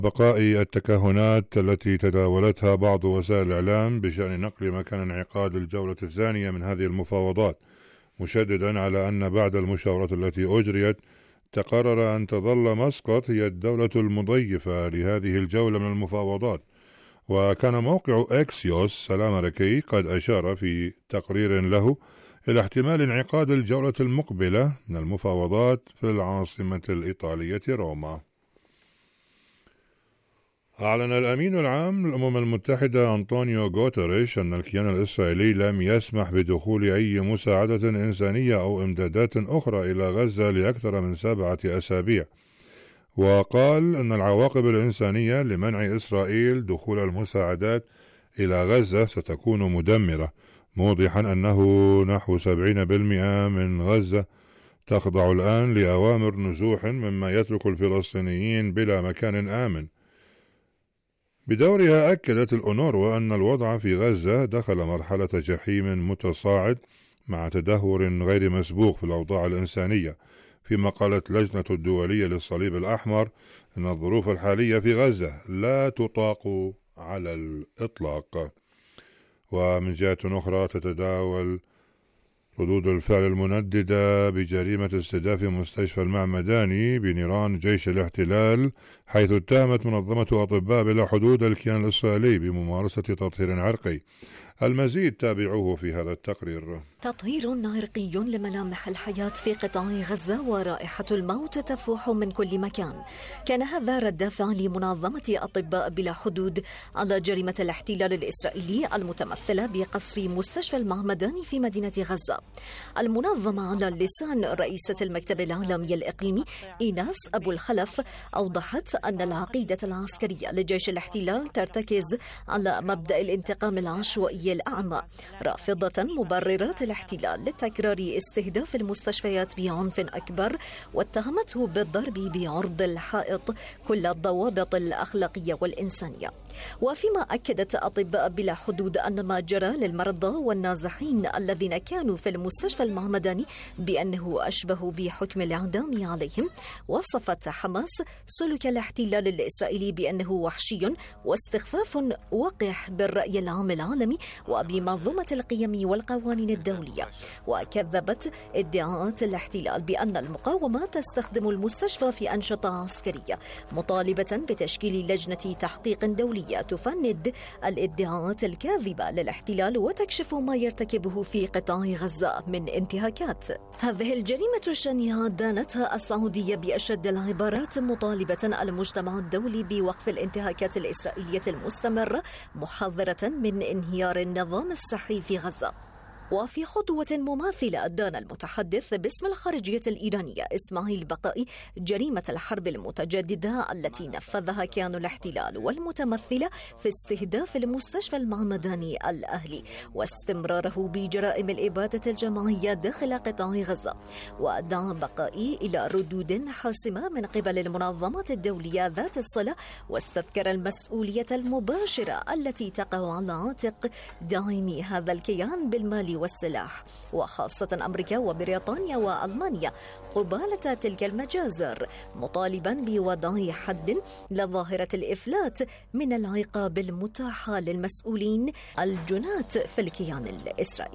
بقاء التكهنات التي تداولتها بعض وسائل الإعلام بشأن نقل مكان انعقاد الجولة الثانية من هذه المفاوضات، مشددا على أن بعد المشاورات التي أجريت تقرر أن تظل مسقط هي الدولة المضيفة لهذه الجولة من المفاوضات. وكان موقع إكسيوس الأمريكي قد أشار في تقرير له إلى احتمال انعقاد الجولة المقبلة من المفاوضات في العاصمة الإيطالية روما. أعلن الأمين العام للأمم المتحدة أنطونيو غوتيريش أن الكيان الإسرائيلي لم يسمح بدخول أي مساعدة إنسانية أو إمدادات أخرى إلى غزة لأكثر من 7 أسابيع، وقال أن العواقب الإنسانية لمنع إسرائيل دخول المساعدات إلى غزة ستكون مدمرة، موضحا أنه نحو 70% من غزة تخضع الآن لأوامر نزوح، مما يترك الفلسطينيين بلا مكان آمن. بدورها أكدت الأونروا أن الوضع في غزة دخل مرحلة جحيم متصاعد مع تدهور غير مسبوق في الأوضاع الإنسانية، فيما قالت لجنة الدولية للصليب الأحمر أن الظروف الحالية في غزة لا تطاق على الإطلاق. ومن جهة أخرى تتداول ردود الفعل المنددة بجريمة استهداف مستشفى المعمداني بنيران جيش الاحتلال، حيث اتهمت منظمة أطباء بلا حدود الكيان الإسرائيلي بممارسة تطهير عرقي. المزيد تابعوه في هذا التقرير. تطهير عرقي لملامح الحياة في قطاع غزة ورائحة الموت تفوح من كل مكان. كان هذا رد فعل منظمة أطباء بلا حدود على جريمة الاحتلال الإسرائيلي المتمثلة بقصف مستشفى المعمداني في مدينة غزة. المنظمة على لسان رئيسة المكتب العالمي الإقليمي إيناس أبو الخلف أوضحت أن العقيدة العسكرية لجيش الاحتلال ترتكز على مبدأ الانتقام العشوائي الأعمى، رافضة مبررات الاحتلال لتكرار استهداف المستشفيات بعنف أكبر، واتهمته بالضرب بعرض الحائط كل الضوابط الأخلاقية والإنسانية. وفيما أكدت أطباء بلا حدود أن ما جرى للمرضى والنازحين الذين كانوا في المستشفى المعمداني بأنه أشبه بحكم الإعدام عليهم، وصفت حماس سلوك الاحتلال الإسرائيلي بأنه وحشي واستخفاف وقح بالرأي العام العالمي وبمنظومة القيم والقوانين الدولية. وكذبت ادعاءات الاحتلال بأن المقاومة تستخدم المستشفى في أنشطة عسكرية، مطالبة بتشكيل لجنة تحقيق دولية تفند الادعاءات الكاذبة للاحتلال وتكشف ما يرتكبه في قطاع غزة من انتهاكات. هذه الجريمة الشنيعة دانتها السعودية بأشد العبارات، مطالبة المجتمع الدولي بوقف الانتهاكات الإسرائيلية المستمرة، محذرة من انهيار النظام الصحي في غزة. وفي خطوة مماثلة دان المتحدث باسم الخارجية الإيرانية إسماعيل بقائي جريمة الحرب المتجددة التي نفذها كيان الاحتلال والمتمثلة في استهداف المستشفى المعمداني الأهلي واستمراره بجرائم الإبادة الجماعية داخل قطاع غزة. ودعا بقائي إلى ردود حاسمة من قبل المنظمات الدولية ذات الصلة، واستذكر المسؤولية المباشرة التي تقع على عاتق داعمي هذا الكيان بالمال والسلاح، وخاصة أمريكا وبريطانيا وألمانيا قبالة تلك المجازر، مطالبا بوضع حد لظاهرة الإفلات من العقاب المتاحة للمسؤولين الجناة في الكيان الإسرائيلي.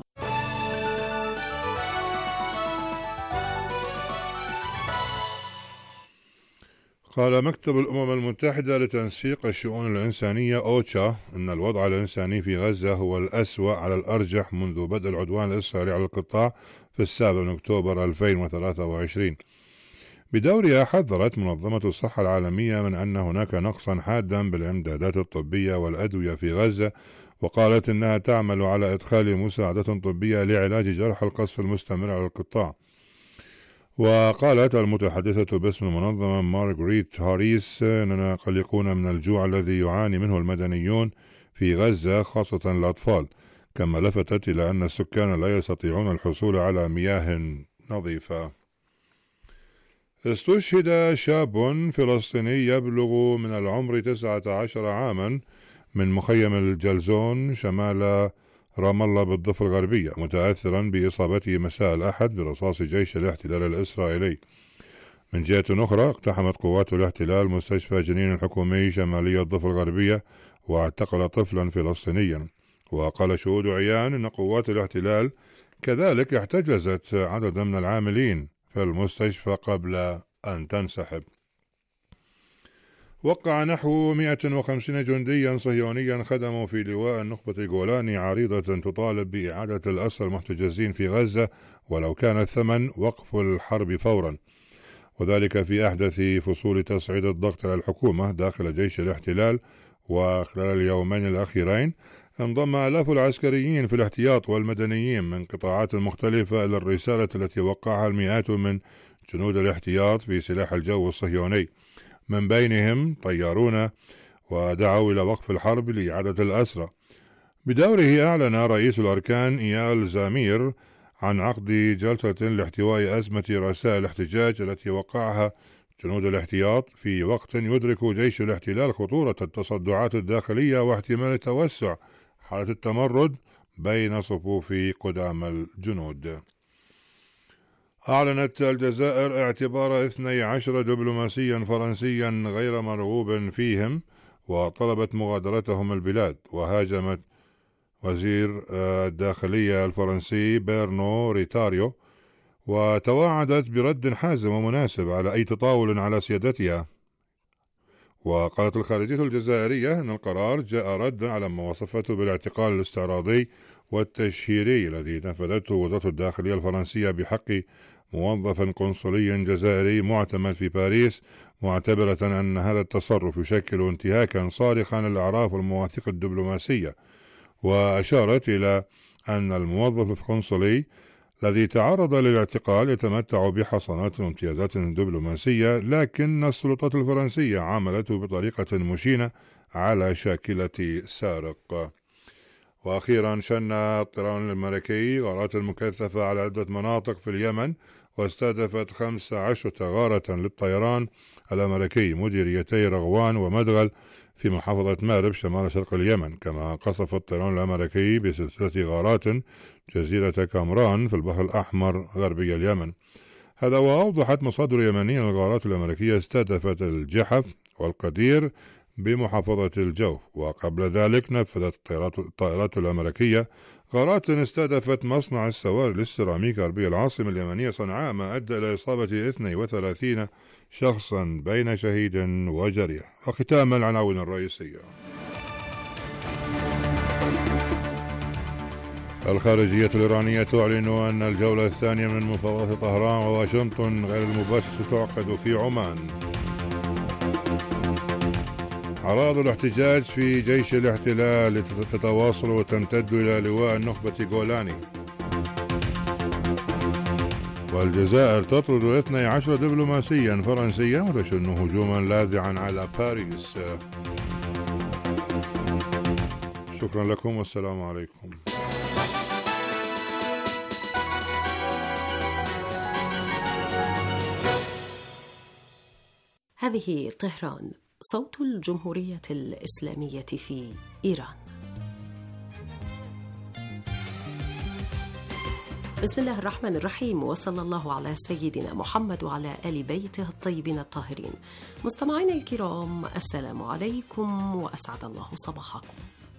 قال مكتب الأمم المتحدة لتنسيق الشؤون الإنسانية أوتشا أن الوضع الإنساني في غزة هو الأسوأ على الأرجح منذ بدء العدوان الإسرائيلي على القطاع في 7 من أكتوبر 2023. بدورها حذرت منظمة الصحة العالمية من أن هناك نقصا حادا بالإمدادات الطبية والأدوية في غزة، وقالت إنها تعمل على إدخال مساعدات طبية لعلاج جرح القصف المستمر على القطاع. وقالت المتحدثة باسم المنظمة مارغريت هاريس أننا قلقون من الجوع الذي يعاني منه المدنيون في غزة خاصة الأطفال، كما لفتت إلى أن السكان لا يستطيعون الحصول على مياه نظيفة. استشهد شاب فلسطيني يبلغ من العمر 19 عاما من مخيم الجلزون شمال رام الله بالضفة الغربية، متأثرا بإصابته مساء الأحد برصاص جيش الاحتلال الإسرائيلي. من جهة أخرى اقتحمت قوات الاحتلال مستشفى جنين الحكومي شمالي الضفة الغربية واعتقل طفلا فلسطينيا. وقال شهود عيان أن قوات الاحتلال كذلك احتجزت عددا من العاملين في المستشفى قبل أن تنسحب. وقع نحو 150 جنديا صهيونيا خدموا في لواء النخبة جولاني عريضة تطالب بإعادة الأسرى المحتجزين في غزة ولو كان الثمن وقف الحرب فورا، وذلك في أحدث فصول تصعيد الضغط على الحكومة داخل جيش الاحتلال. وخلال اليومين الأخيرين انضم آلاف العسكريين في الاحتياط والمدنيين من قطاعات مختلفة إلى الرسالة التي وقعها المئات من جنود الاحتياط في سلاح الجو الصهيوني، من بينهم طيارون، ودعوا إلى وقف الحرب لإعادة الأسرى. بدوره أعلن رئيس الأركان إيال زامير عن عقد جلسة لاحتواء أزمة رسائل الاحتجاج التي وقعها جنود الاحتياط في وقت يدرك جيش الاحتلال خطورة التصدعات الداخلية واحتمال توسع حالة التمرد بين صفوف قدام الجنود. أعلنت الجزائر اعتبار 12 دبلوماسيا فرنسيا غير مرغوب فيهم وطلبت مغادرتهم البلاد. وهاجمت وزير الداخلية الفرنسي بيرنو ريتاريو وتوعدت برد حازم ومناسب على أي تطاول على سيادتها. وقالت الخارجية الجزائرية أن القرار جاء ردا على ما وصفته بالاعتقال الاستعراضي والتشهيري الذي نفذته وزارة الداخلية الفرنسية بحق موظف قنصلي جزائري معتمد في باريس، معتبرة أن هذا التصرف يشكل انتهاكا صارخا للأعراف والمواثيق الدبلوماسية. وأشارت إلى أن الموظف القنصلي الذي تعرض للاعتقال يتمتع بحصانات وامتيازات دبلوماسية، لكن السلطات الفرنسية عاملته بطريقة مشينة على شاكلة سارق. وأخيرا شن الطيران الأمريكي غارات مكثفة على عدة مناطق في اليمن، واستهدفت 15 غارة للطيران الأمريكي مديريتي رغوان ومدغل في محافظة مأرب شمال شرق اليمن. كما قصف الطيران الأمريكي بسلسلة غارات جزيرة كامران في البحر الأحمر غربي اليمن. هذا وأوضحت مصادر يمنية أن الغارات الأمريكية استهدفت الجحف والقدير بمحافظة الجوف. وقبل ذلك نفذت الطائرات الأمريكية غارات استهدفت مصنع السواري للسيراميك غربي العاصمة اليمنية صنعاء، ما أدى إلى إصابة 32 شخصا بين شهيد وجريح. وختاما العناوين الرئيسية. الخارجية الإيرانية تعلن أن الجولة الثانية من مفاوضات طهران وواشنطن غير المباشرة تعقد في عمان. أعراض الاحتجاج في جيش الاحتلال تتواصل وتمتد إلى لواء النخبة جولاني. والجزائر تطرد 12 دبلوماسيا فرنسيا وتشن هجوما لاذعا على باريس. شكرا لكم والسلام عليكم. هذه طهران، صوت الجمهورية الإسلامية في إيران. بسم الله الرحمن الرحيم، وصلى الله على سيدنا محمد وعلى آل بيته الطيبين الطاهرين. مستمعينا الكرام، السلام عليكم وأسعد الله صباحكم.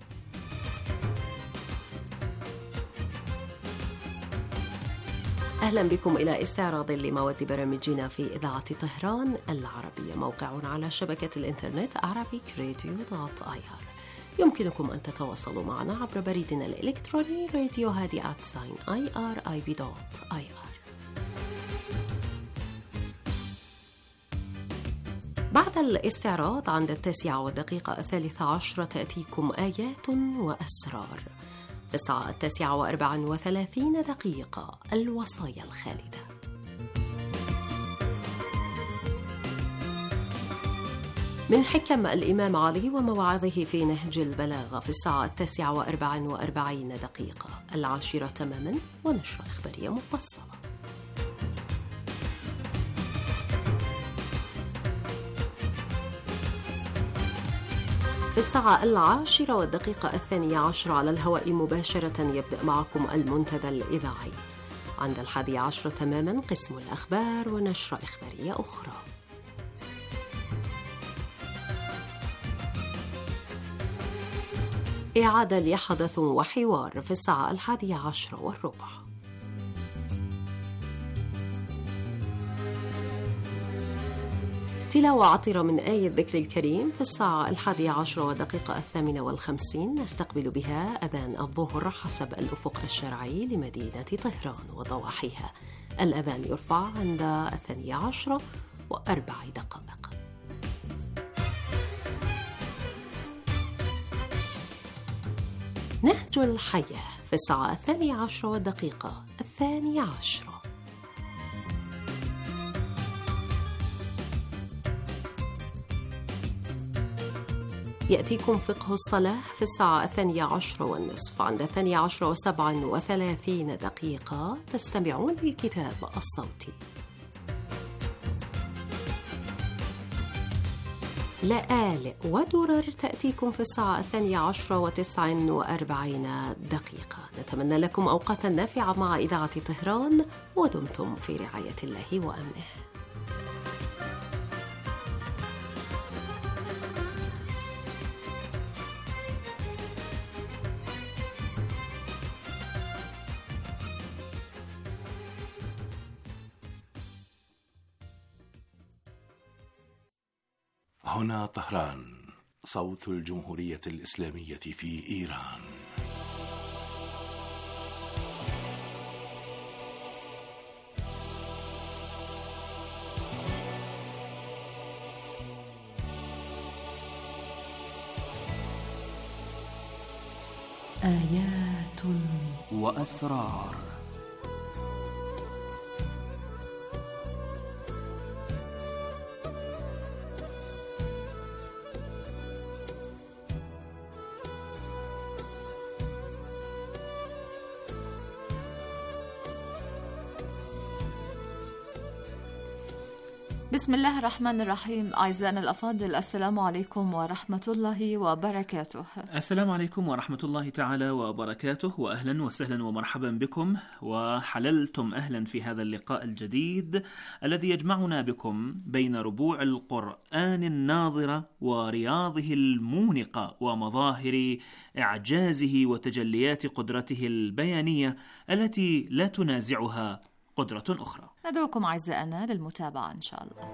أهلا بكم إلى استعراض لمواد برامجنا في إذاعة طهران العربية، موقع على شبكة الإنترنت arabicradio.ir. يمكنكم أن تتواصلوا معنا عبر بريدنا الإلكتروني radio@irib.ir. بعد الاستعراض عند 9:13 تأتيكم آيات وأسرار. في الساعة 9:34 الوصايا الخالدة. من حكم الإمام علي ومواعظه في نهج البلاغة في الساعة 9:44 العاشرة تماما، ونشرة إخبارية مفصلة. في الساعة 10:12 على الهواء مباشرة يبدأ معكم المنتدى الإذاعي. عند 11 تماما قسم الأخبار ونشرة إخبارية أخرى. إعادة لحدث وحوار في الساعة 11:15. تلاوة عطرة من آية الذكر الكريم في الساعة 11:08. نستقبل بها أذان الظهر حسب الأفق الشرعي لمدينة طهران وضواحيها. الأذان يرفع عند 12:04. نهج الحياة في الساعة 12:12. يأتيكم فقه الصلاة في الساعة 12:30. عند 12:37 تستمعون للكتاب الصوتي. لآلئ ودرر تأتيكم في الساعة 12:49. نتمنى لكم أوقاتا نافعة مع إذاعة طهران، ودمتم في رعاية الله وأمنه. هنا طهران، صوت الجمهورية الإسلامية في إيران. آيات وأسرار. بسم الله الرحمن الرحيم. أعزائنا الأفاضل، السلام عليكم ورحمة الله وبركاته. السلام عليكم ورحمة الله تعالى وبركاته، وأهلا وسهلا ومرحبا بكم، وحللتم أهلا في هذا اللقاء الجديد الذي يجمعنا بكم بين ربوع القرآن الناظرة ورياضه المونقة ومظاهر إعجازه وتجليات قدرته البيانية التي لا تنازعها قدرة أخرى. ندعوكم أعزائنا للمتابعة إن شاء الله.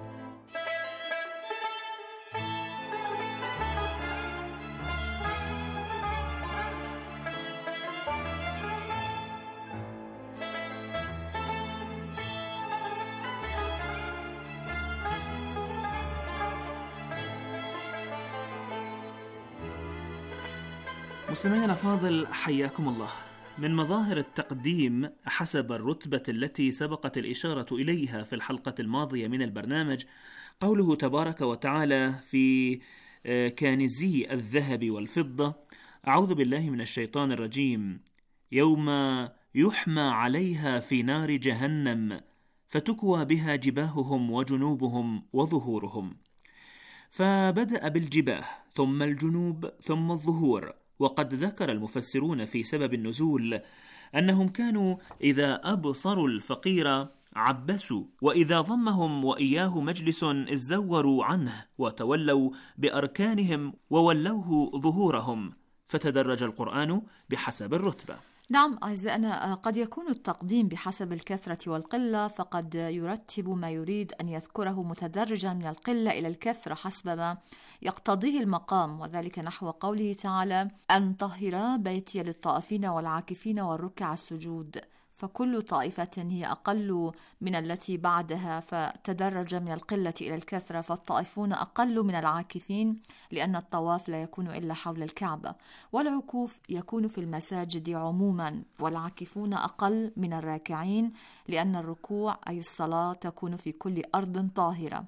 مستمعينا الأفاضل، حياكم الله. من مظاهر التقديم حسب الرتبة التي سبقت الإشارة إليها في الحلقة الماضية من البرنامج قوله تبارك وتعالى في كانزي الذهب والفضة: أعوذ بالله من الشيطان الرجيم، يوم يحمى عليها في نار جهنم فتكوى بها جباههم وجنوبهم وظهورهم. فبدأ بالجباه ثم الجنوب ثم الظهور. وقد ذكر المفسرون في سبب النزول أنهم كانوا إذا أبصروا الفقير عبسوا، وإذا ضمهم وإياه مجلس ازوروا عنه وتولوا بأركانهم وولوه ظهورهم، فتدرج القرآن بحسب الرتبة. نعم أعزائنا، قد يكون التقديم بحسب الكثرة والقلة، فقد يرتب ما يريد أن يذكره متدرجا من القلة إلى الكثرة حسب ما يقتضيه المقام، وذلك نحو قوله تعالى: أن طهر بيتي للطائفين والعاكفين والركع السجود، فكل طائفة هي أقل من التي بعدها، فتدرج من القلة إلى الكثرة، فالطائفون أقل من العاكفين لأن الطواف لا يكون إلا حول الكعبة، والعكوف يكون في المساجد عموما، والعاكفون أقل من الراكعين لأن الركوع أي الصلاة تكون في كل أرض طاهرة.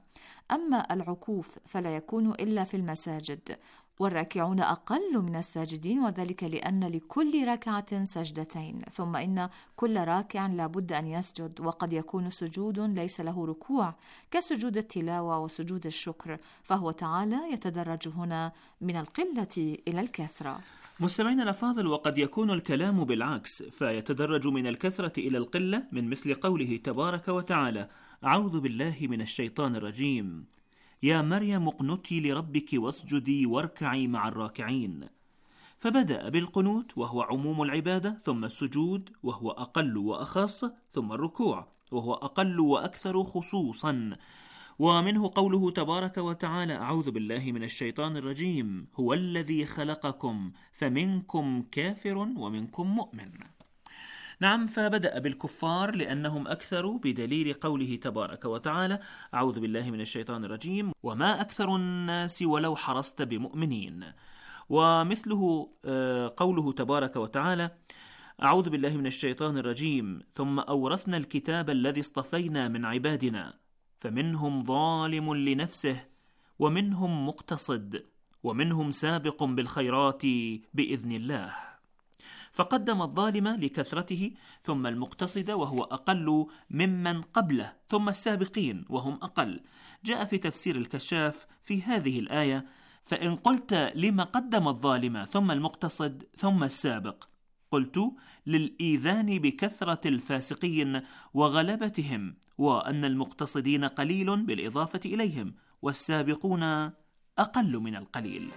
أما العكوف فلا يكون إلا في المساجد، والراكعون أقل من الساجدين، وذلك لأن لكل ركعة سجدتين، ثم إن كل راكع لابد أن يسجد، وقد يكون سجود ليس له ركوع كسجود التلاوة وسجود الشكر، فهو تعالى يتدرج هنا من القلة إلى الكثرة. مستمعينا الأفاضل، وقد يكون الكلام بالعكس، فيتدرج من الكثرة إلى القلة، من مثل قوله تبارك وتعالى: أعوذ بالله من الشيطان الرجيم، يا مريم اقنتي لربك واسجدي واركعي مع الراكعين. فبدأ بالقنوت وهو عموم العبادة، ثم السجود وهو أقل وأخص، ثم الركوع وهو أقل وأكثر خصوصا. ومنه قوله تبارك وتعالى: أعوذ بالله من الشيطان الرجيم، هو الذي خلقكم فمنكم كافر ومنكم مؤمن. نعم، فبدأ بالكفار لأنهم أكثروا، بدليل قوله تبارك وتعالى: أعوذ بالله من الشيطان الرجيم، وما أكثر الناس ولو حرصت بمؤمنين. ومثله قوله تبارك وتعالى: أعوذ بالله من الشيطان الرجيم، ثم أورثنا الكتاب الذي اصطفينا من عبادنا فمنهم ظالم لنفسه ومنهم مقتصد ومنهم سابق بالخيرات بإذن الله. فقدم الظالم لكثرته، ثم المقتصد وهو أقل ممن قبله، ثم السابقين وهم أقل. جاء في تفسير الكشاف في هذه الآية: فإن قلت لما قدم الظالم ثم المقتصد ثم السابق، قلت للإيذان بكثرة الفاسقين وغلبتهم، وأن المقتصدين قليل بالإضافة إليهم، والسابقون أقل من القليل.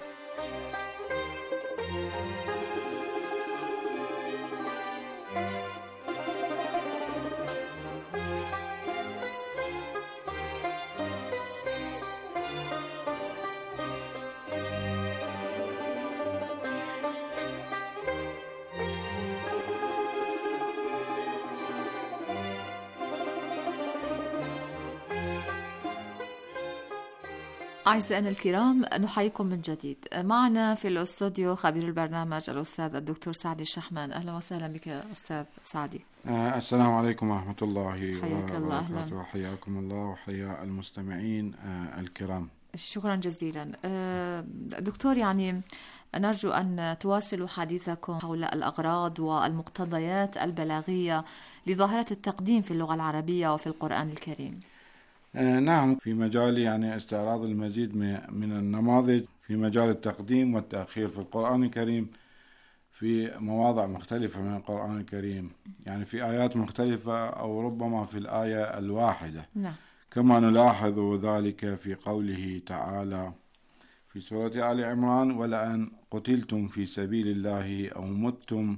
أعزائنا الكرام، نحييكم من جديد. معنا في الأستوديو خبير البرنامج الأستاذ الدكتور سعدي الشحمان. أهلا وسهلا بك أستاذ سعدي. السلام عليكم ورحمة الله وبركاته. وحياكم الله وحيا المستمعين الكرام. شكرا جزيلا دكتور. يعني نرجو أن تواصلوا حديثكم حول الأغراض والمقتضيات البلاغية لظاهرة التقديم في اللغة العربية وفي القرآن الكريم. نعم، في مجال استعراض المزيد من النماذج في مجال التقديم والتأخير في القرآن الكريم في مواضع مختلفة من القرآن الكريم، يعني في آيات مختلفة أو ربما في الآية الواحدة. نعم. كما نلاحظ ذلك في قوله تعالى في سورة آل عمران: ولأن قتلتم في سبيل الله أو متم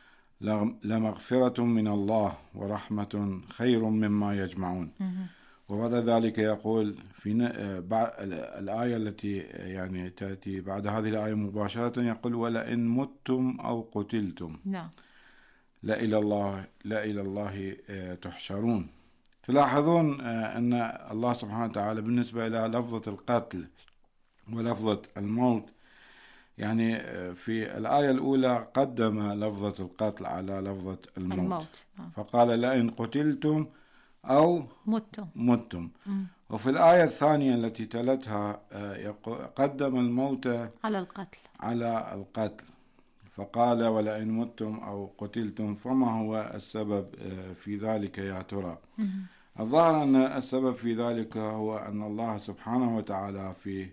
لمغفرة من الله ورحمة خير مما يجمعون. وبعد ذلك يقول في الآية التي يعني تأتي بعد هذه الآية مباشرة، يقول: ولئن متم أو قتلتم نعم لا إلى الله تحشرون. تلاحظون أن الله سبحانه وتعالى بالنسبة إلى لفظة القتل ولفظة الموت، يعني في الآية الأولى قدم لفظة القتل على لفظة الموت. فقال: لئن قتلتم أو متم. وفي الآية الثانية التي تلتها قدم الموت على القتل فقال: ولئن متم أو قتلتم فما هو السبب في ذلك يا ترى؟ الظاهر أن السبب في ذلك هو أن الله سبحانه وتعالى في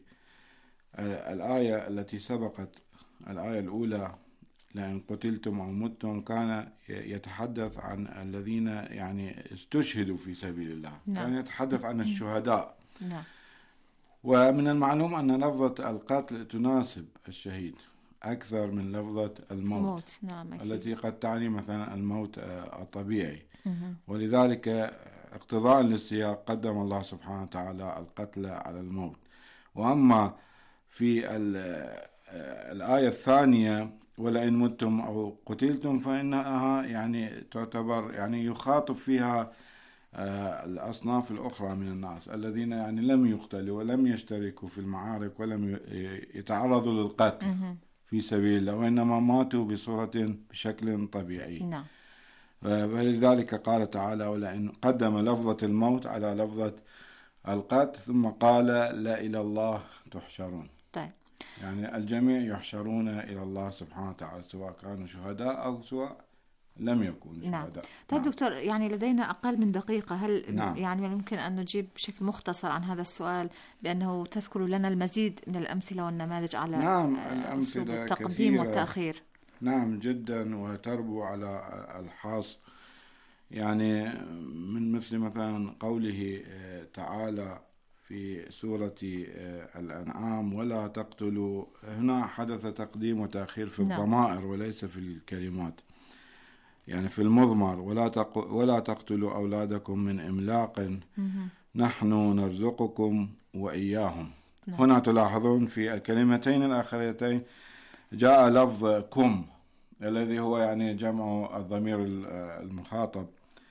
الآية التي سبقت الآية الأولى لأن قتلتم أو متم كان يتحدث عن الذين يعني استشهدوا في سبيل الله. نعم. كان يتحدث عن الشهداء. نعم. ومن المعلوم أن لفظة القتل تناسب الشهيد أكثر من لفظة الموت. نعم. التي قد تعني مثلا الموت الطبيعي. ولذلك اقتضاء للسياق قدم الله سبحانه وتعالى القتل على الموت. وأما في الآية الثانية ولئن متم أو قتلتم فإنها يعني تعتبر يعني يخاطب فيها الأصناف الأخرى من الناس الذين يعني لم يقتلوا ولم يشتركوا في المعارك ولم يتعرضوا للقتل في سبيل الله، وإنما ماتوا بشكل طبيعي. نعم. ولذلك قال تعالى: ولئن قدم لفظة الموت على لفظة القتل، ثم قال لا إلى الله تحشرون. طيب. يعني الجميع يحشرون إلى الله سبحانه وتعالى، سواء كانوا شهداء أو سواء لم يكونوا شهداء. نعم. طيب دكتور، يعني لدينا أقل من دقيقة، هل نعم. يعني ممكن أن نجيب بشكل مختصر عن هذا السؤال بأنه تذكر لنا المزيد من الأمثلة والنماذج على نعم الأمثلة التقديم كثيرة والتأخير؟ نعم جدا، وتربو على الحاص، يعني من مثل مثلا قوله تعالى في سورة الأنعام ولا تقتلوا، هنا حدث تقديم وتأخير في الضمائر وليس في الكلمات، يعني في المضمر ولا تقتلوا أولادكم من إملاق نحن نرزقكم وإياهم. هنا تلاحظون في الكلمتين الآخرتين جاء لفظ كم الذي هو يعني جمع الضمير المخاطب،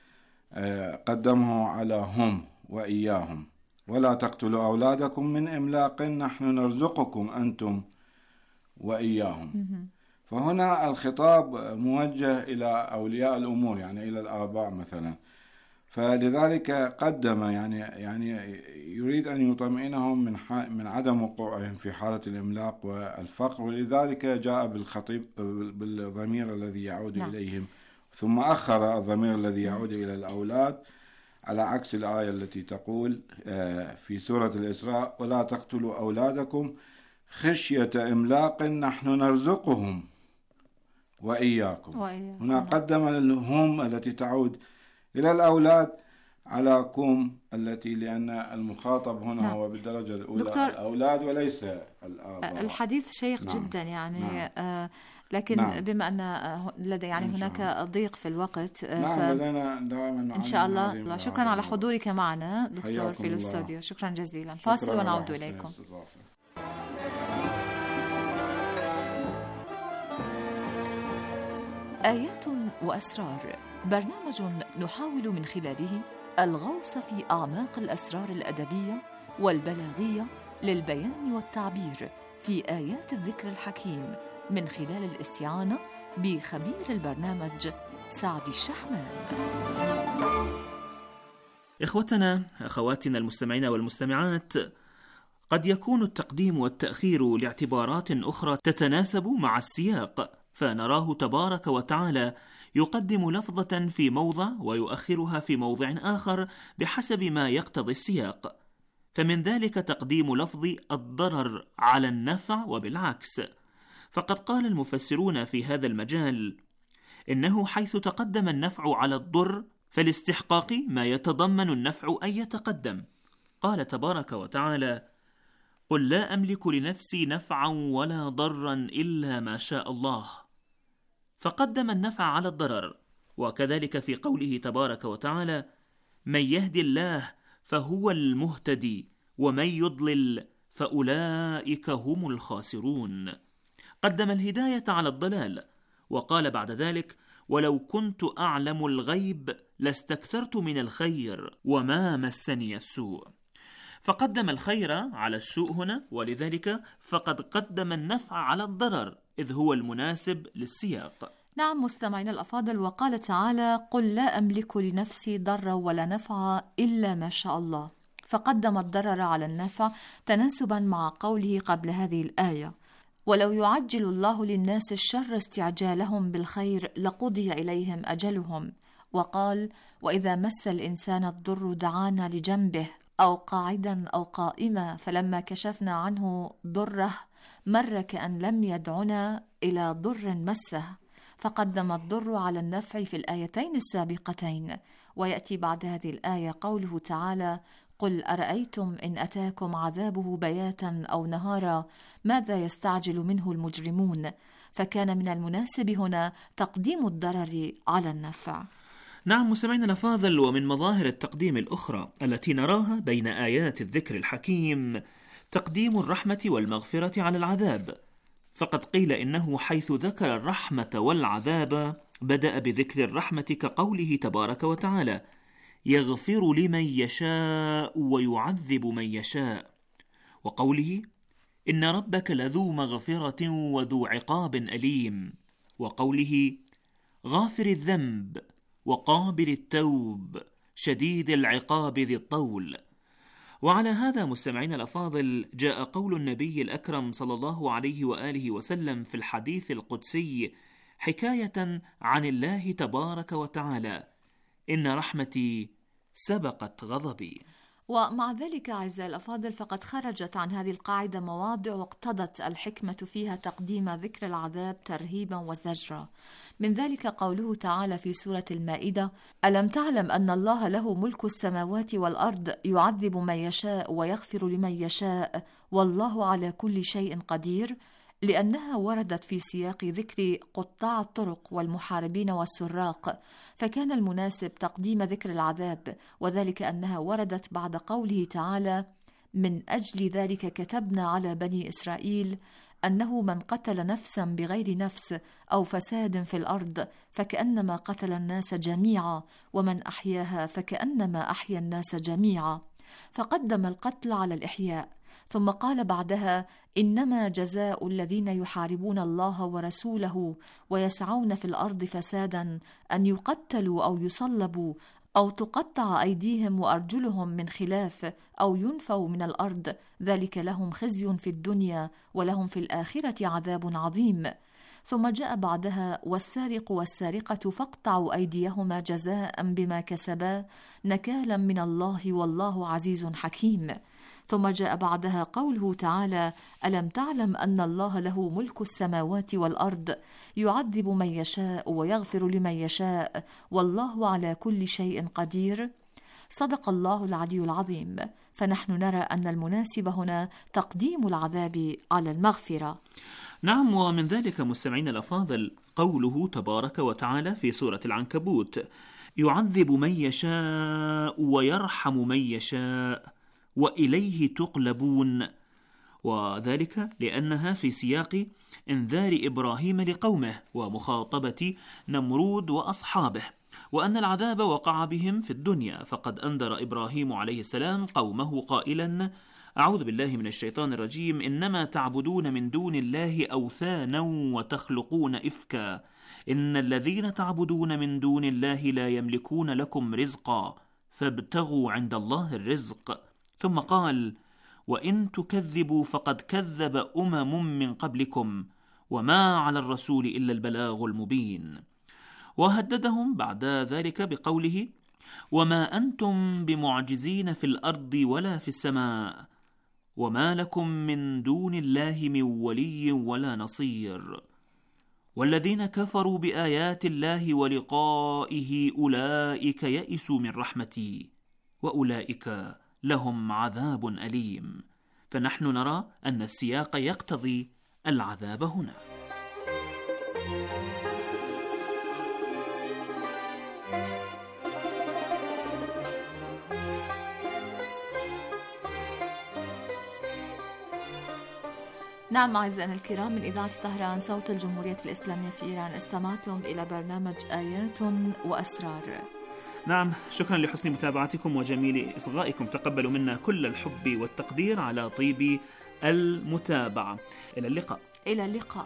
قدمه على هم وإياهم. ولا تقتلوا أولادكم من إملاق نحن نرزقكم أنتم وإياهم. فهنا الخطاب موجه إلى أولياء الأمور، يعني إلى الآباء مثلا، فلذلك قدم يعني يريد أن يطمئنهم من عدم وقوعهم في حالة الإملاق والفقر، ولذلك جاء بالخطيب بالضمير الذي يعود إليهم، ثم أخر الضمير الذي يعود إلى الأولاد، على عكس الآية التي تقول في سورة الإسراء ولا تقتلوا أولادكم خشية إملاق نحن نرزقهم وإياكم. هنا قدم الهم التي تعود إلى الأولاد على كم التي، لأن المخاطب هنا هو بالدرجة الأولى الأولاد وليس الآباء. الحديث شيق جدا يعني لكن بما أن لدي يعني هناك ضيق في الوقت، لدينا دائما إن شاء الله. شكرا على حضورك معنا دكتور في الاستوديو، شكرا جزيلا. فاصل ونعود إليكم. آيات وأسرار، برنامج نحاول من خلاله الغوص في أعماق الأسرار الأدبية والبلاغية للبيان والتعبير في آيات الذكر الحكيم، من خلال الاستعانة بخبير البرنامج سعد الشحمان. إخوتنا أخواتنا المستمعين والمستمعات، قد يكون التقديم والتأخير لاعتبارات أخرى تتناسب مع السياق، فنراه تبارك وتعالى يقدم لفظة في موضع ويؤخرها في موضع آخر بحسب ما يقتضي السياق. فمن ذلك تقديم لفظ الضرر على النفع وبالعكس، فقد قال المفسرون في هذا المجال إنه حيث تقدم النفع على الضر فلاستحقاق ما يتضمن النفع أن يتقدم. قال تبارك وتعالى قل لا أملك لنفسي نفعا ولا ضرا إلا ما شاء الله، فقدم النفع على الضرر. وكذلك في قوله تبارك وتعالى من يهدي الله فهو المهتدي ومن يضلل فأولئك هم الخاسرون، قدم الهداية على الضلال. وقال بعد ذلك ولو كنت أعلم الغيب لاستكثرت من الخير وما مسني السوء، فقدم الخير على السوء هنا، ولذلك فقد قدم النفع على الضرر إذ هو المناسب للسياق. نعم مستمعين الأفاضل، وقال تعالى قل لا أملك لنفسي ضرا ولا نفعا إلا ما شاء الله، فقدم الضرر على النفع تناسبا مع قوله قبل هذه الآية ولو يعجل الله للناس الشر استعجالهم بالخير لقضي إليهم أجلهم، وقال وإذا مس الإنسان الضر دعانا لجنبه أو قاعدا أو قائما فلما كشفنا عنه ضره مر كأن لم يدعنا إلى ضر مسه، فقدم الضر على النفع في الآيتين السابقتين. ويأتي بعد هذه الآية قوله تعالى قل أرأيتم إن أتاكم عذابه بياتا أو نهارا ماذا يستعجل منه المجرمون، فكان من المناسب هنا تقديم الضرر على النفع. نعم مستمعينا الأفاضل، ومن مظاهر التقديم الأخرى التي نراها بين آيات الذكر الحكيم تقديم الرحمة والمغفرة على العذاب، فقد قيل إنه حيث ذكر الرحمة والعذاب بدأ بذكر الرحمة كقوله تبارك وتعالى يغفر لمن يشاء ويعذب من يشاء، وقوله إن ربك لذو مغفرة وذو عقاب أليم، وقوله غافر الذنب وقابل التوب شديد العقاب ذي الطول. وعلى هذا مستمعين الأفاضل جاء قول النبي الأكرم صلى الله عليه وآله وسلم في الحديث القدسي حكاية عن الله تبارك وتعالى: إن رحمتي سبقت غضبي. ومع ذلك أعزائي الأفاضل فقد خرجت عن هذه القاعدة مواضع واقتضت الحكمة فيها تقديم ذكر العذاب ترهيبا وزجرا. من ذلك قوله تعالى في سورة المائدة: ألم تعلم أن الله له ملك السماوات والأرض يعذب من يشاء ويغفر لمن يشاء والله على كل شيء قدير، لأنها وردت في سياق ذكر قطاع الطرق والمحاربين والسراق، فكان المناسب تقديم ذكر العذاب، وذلك أنها وردت بعد قوله تعالى: من أجل ذلك كتبنا على بني إسرائيل أنه من قتل نفسا بغير نفس أو فساد في الأرض فكأنما قتل الناس جميعا ومن أحياها فكأنما أحيا الناس جميعا، فقدم القتل على الإحياء. ثم قال بعدها: إنما جزاء الذين يحاربون الله ورسوله ويسعون في الأرض فسادا أن يقتلوا أو يصلبوا أو تقطع أيديهم وأرجلهم من خلاف أو ينفوا من الأرض، ذلك لهم خزي في الدنيا ولهم في الآخرة عذاب عظيم. ثم جاء بعدها: والسارق والسارقة فاقطعوا أيديهما جزاء بما كسبا نكالا من الله والله عزيز حكيم. ثم جاء بعدها قوله تعالى: ألم تعلم أن الله له ملك السماوات والأرض يعذب من يشاء ويغفر لمن يشاء والله على كل شيء قدير. صدق الله العلي العظيم. فنحن نرى أن المناسب هنا تقديم العذاب على المغفرة. نعم، ومن ذلك مستمعين الأفاضل قوله تبارك وتعالى في سورة العنكبوت: يعذب من يشاء ويرحم من يشاء وإليه تقلبون، وذلك لأنها في سياق إنذار إبراهيم لقومه ومخاطبة نمرود وأصحابه، وأن العذاب وقع بهم في الدنيا. فقد أنذر إبراهيم عليه السلام قومه قائلا: أعوذ بالله من الشيطان الرجيم، إنما تعبدون من دون الله أوثانا وتخلقون إفكا، إن الذين تعبدون من دون الله لا يملكون لكم رزقا فابتغوا عند الله الرزق. ثم قال: وإن تكذبوا فقد كذب من قبلكم وما على الرسول إلا البلاغ المبين. وهددهم بعد ذلك بقوله: وما أنتم بمعجزين في الأرض ولا في السماء وما لكم من دون الله من ولي ولا نصير، والذين كفروا بآيات الله ولقائه أولئك يئسوا من رحمتي وأولئك لهم عذاب أليم. فنحن نرى أن السياق يقتضي العذاب هنا. نعم أعزائنا الكرام، من إذاعة طهران صوت الجمهورية الإسلامية في إيران استمعتم إلى برنامج آيات وأسرار. نعم، شكرا لحسن متابعتكم وجميل إصغائكم. تقبلوا منا كل الحب والتقدير على طيب المتابعة. إلى اللقاء. إلى اللقاء.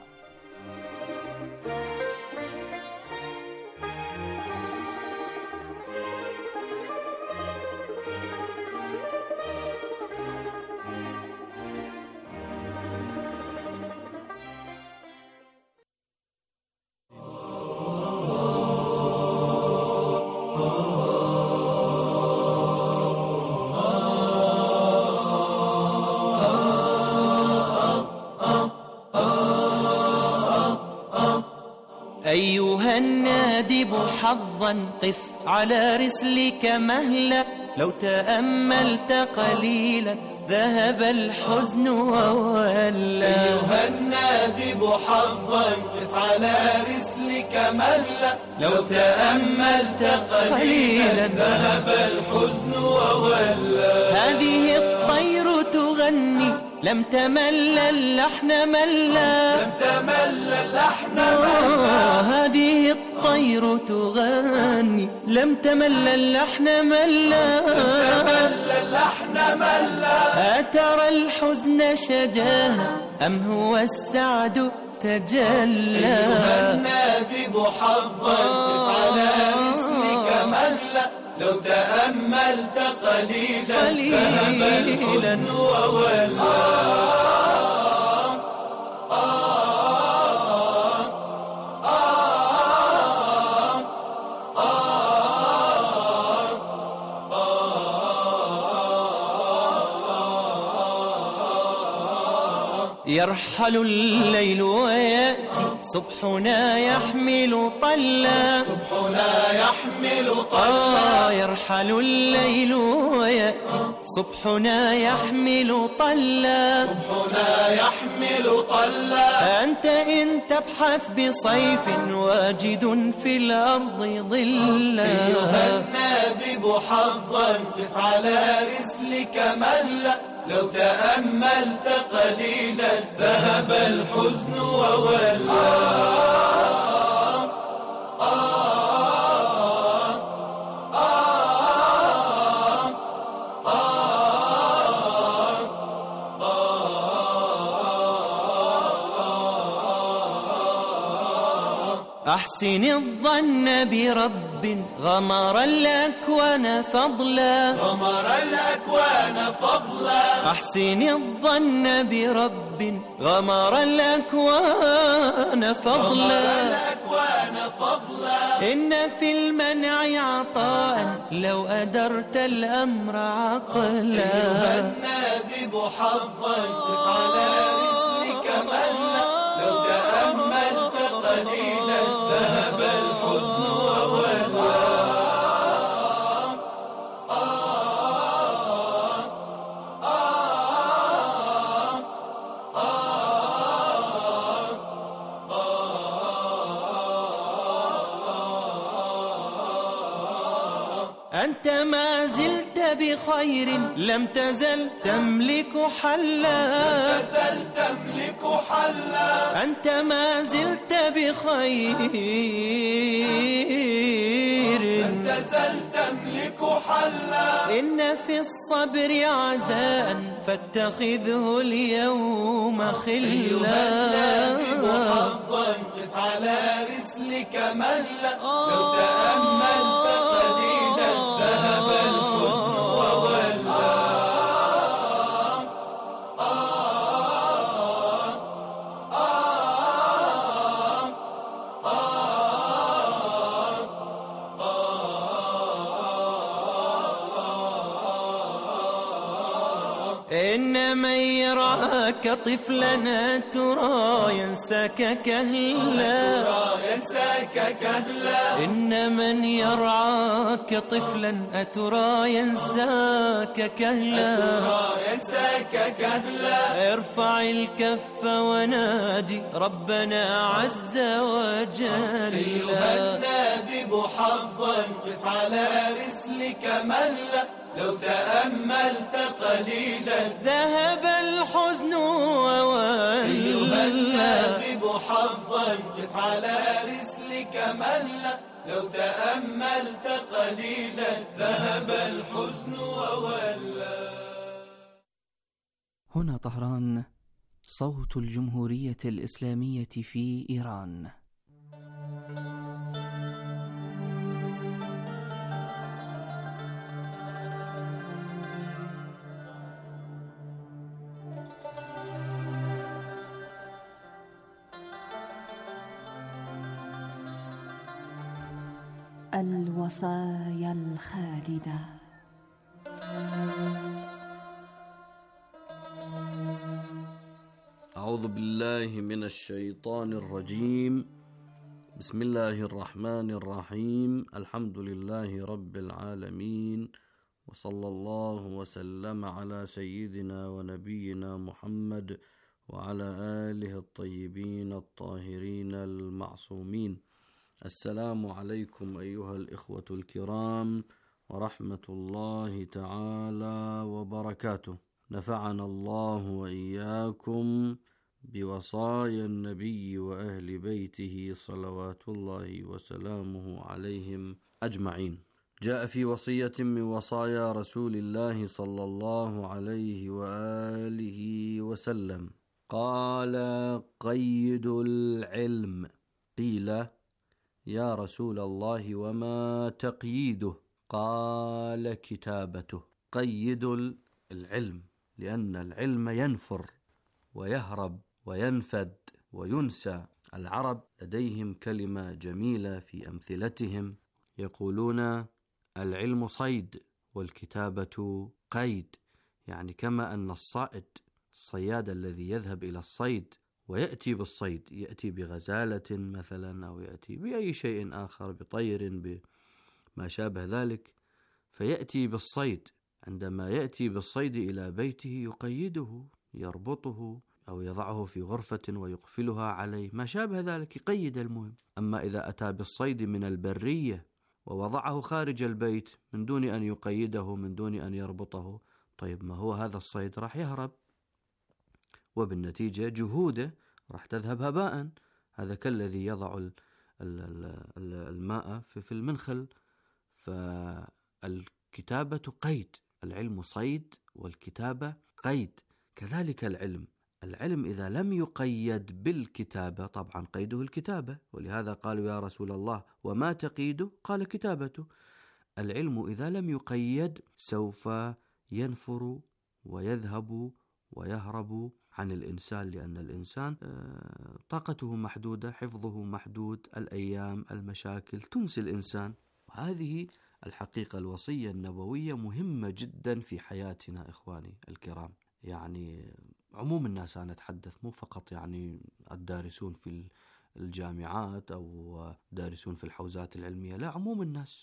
أيها النادب حظا قف على رسلك مهلا، لو تأملت قليلا ذهب الحزن وولى. أيها النادب حظا قف على رسلك مهلا، لو تأملت قليلا ذهب الحزن وولى. هذه الطير تغني لم تمل اللحن ملا، لم تمل اللحن ملا. هذه الطير تغني لم تمل اللحن ملا، لم تمل اللحن ملا. أترى الحزن شجاها أم هو السعد تجلى؟ أيها النادب حظا قف على رسلك مهلا، لو تأملت قليلا ذهب الحزن وولى. يرحل الليل ويأتي صبحنا يحمل طلا، صبحنا يحمل طلا. يرحل الليل ويأتي صبحنا يحمل طلا، صبحنا يحمل طلا. أنت إن تبحث بصيف واجد في الأرض ظلا. أيها النادب حظا قف على رسلك ملا، لو تأملت قليلا ذهب الحزن وولى. أحسن الظن برب غمر الأكوان فضلا، غمر الأكوان فضلا. أحسن الظن برب غمر الأكوان فضلا، إن في المنع عطاء لو أدرت الأمر عقلا. أيها النادب حظا قف على رسلك ملا، لو تأملت قليلا ذهب الحزن وولى. أنت ما زلت بخير لم تزل تملك حلا، لم تزل تملك حلا. أنت ما زلت بخير لم تزل تملك حلا. إن في الصبر عزاء فاتخذه اليوم خلا. أيها النادب حظا قف على رسلك ملا، لو تأملت قليلا ذهب الحزن وولى. إن من يراك طفلا ترى ينساك كهلا، ينساك كهلا. إن من يرعاك طفلا أترى ينساك كهلا، ينساك كهلا. ارفع الكف وناجي ربنا عز وجل. أيها النادب حظا قف على رسلك ملا، لو تأملت قليلا ذهب الحزن وولى. أيها النادب حظا قف على رسلك ملا، لو تأملت قليلا ذهب الحزن وولى. هنا طهران، صوت الجمهورية الإسلامية في إيران. الوصايا الخالدة. أعوذ بالله من الشيطان الرجيم. بسم الله الرحمن الرحيم. الحمد لله رب العالمين، وصلى الله وسلم على سيدنا ونبينا محمد وعلى آله الطيبين الطاهرين المعصومين. السلام عليكم أيها الإخوة الكرام ورحمة الله تعالى وبركاته. نفعنا الله وإياكم بوصايا النبي وأهل بيته صلوات الله وسلامه عليهم أجمعين. جاء في وصية من وصايا رسول الله صلى الله عليه وآله وسلم قال: قيد العلم. قيل: يا رسول الله وما تقييده؟ قال كتابته. قيد العلم، لأن العلم ينفر ويهرب وينفد وينسى. العرب لديهم كلمة جميلة في أمثلتهم، يقولون العلم صيد والكتابة قيد. يعني كما أن الصياد الذي يذهب إلى الصيد ويأتي بالصيد، يأتي بغزالة مثلا أو يأتي بأي شيء آخر، بطير بما شابه ذلك، فيأتي بالصيد. عندما يأتي بالصيد إلى بيته يقيده، يربطه أو يضعه في غرفة ويقفلها عليه، ما شابه ذلك، يقيد المهم. أما إذا أتى بالصيد من البرية ووضعه خارج البيت من دون أن يقيده، من دون أن يربطه، طيب ما هو هذا الصيد راح يهرب، وبالنتيجة جهوده راح تذهب هباء. هذا كالذي يضع الماء في المنخل. فالكتابة قيد، العلم صيد والكتابة قيد. كذلك العلم إذا لم يقيد بالكتابة، طبعا قيده الكتابة، ولهذا قالوا يا رسول الله وما تقيده؟ قال كتابته. العلم إذا لم يقيد سوف ينفر ويذهب ويهرب عن الإنسان، لأن الإنسان طاقته محدودة، حفظه محدود، الأيام، المشاكل تنسي الإنسان. وهذه الحقيقة الوصية النبوية مهمة جدا في حياتنا إخواني الكرام. يعني عموم الناس أنا أتحدث، مو فقط يعني الدارسون في الجامعات أو دارسون في الحوزات العلمية، لا، عموم الناس.